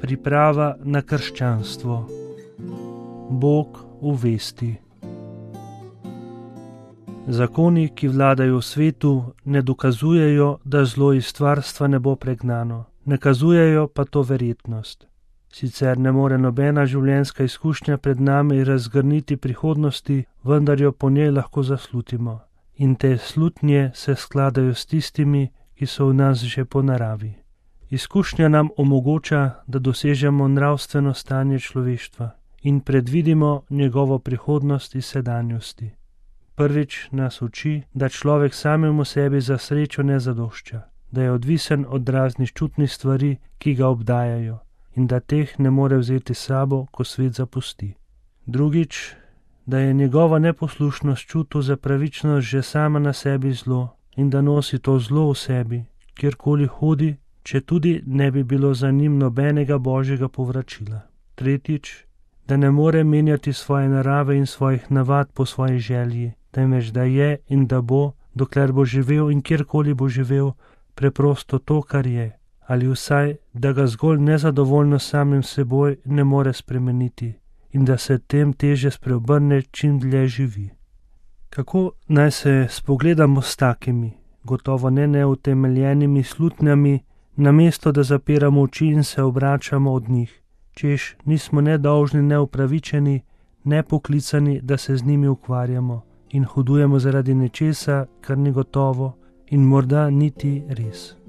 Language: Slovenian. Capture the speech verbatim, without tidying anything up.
Priprava na krščanstvo. Bog v vesti. Zakoni, ki vladajo v svetu, ne dokazujejo, da zlo iz stvarstva ne bo pregnano, ne kazujejo pa to verjetnost. Sicer ne more nobena življenjska izkušnja pred nami razgrniti prihodnosti, vendar jo po njej lahko zaslutimo. In te slutnje se skladajo s tistimi, ki so v nas že po naravi. Izkušnja nam omogoča, da dosežemo nravstveno stanje človeštva in predvidimo njegovo prihodnost iz sedanjosti. Prvič nas uči, da človek samemu sebi za srečo ne zadošča, da je odvisen od raznih čutnih stvari, ki ga obdajajo, in da teh ne more vzeti s sabo, ko svet zapusti. Drugič, da je njegova neposlušnost čutu za pravičnost že sama na sebi zlo in da nosi to zlo v sebi, kjerkoli hodi, če tudi ne bi bilo za njim nobenega božjega povračila. Tretjič, da ne more menjati svoje narave in svojih navad po svoji želji, temveč da je in da bo, dokler bo živel in kjerkoli bo živel, preprosto to, kar je, ali vsaj, da ga zgolj nezadovoljno samim seboj ne more spremeniti in da se tem teže spreobrne, čim dlje živi. Kako naj se spogledamo s takimi, gotovo ne neutemeljenimi slutnjami, namesto da zapiramo oči in se obračamo od njih, češ nismo ne dolžni, ne upravičeni, ne poklicani, da se z njimi ukvarjamo in hodujemo zaradi nečesa, kar ni gotovo in morda niti res.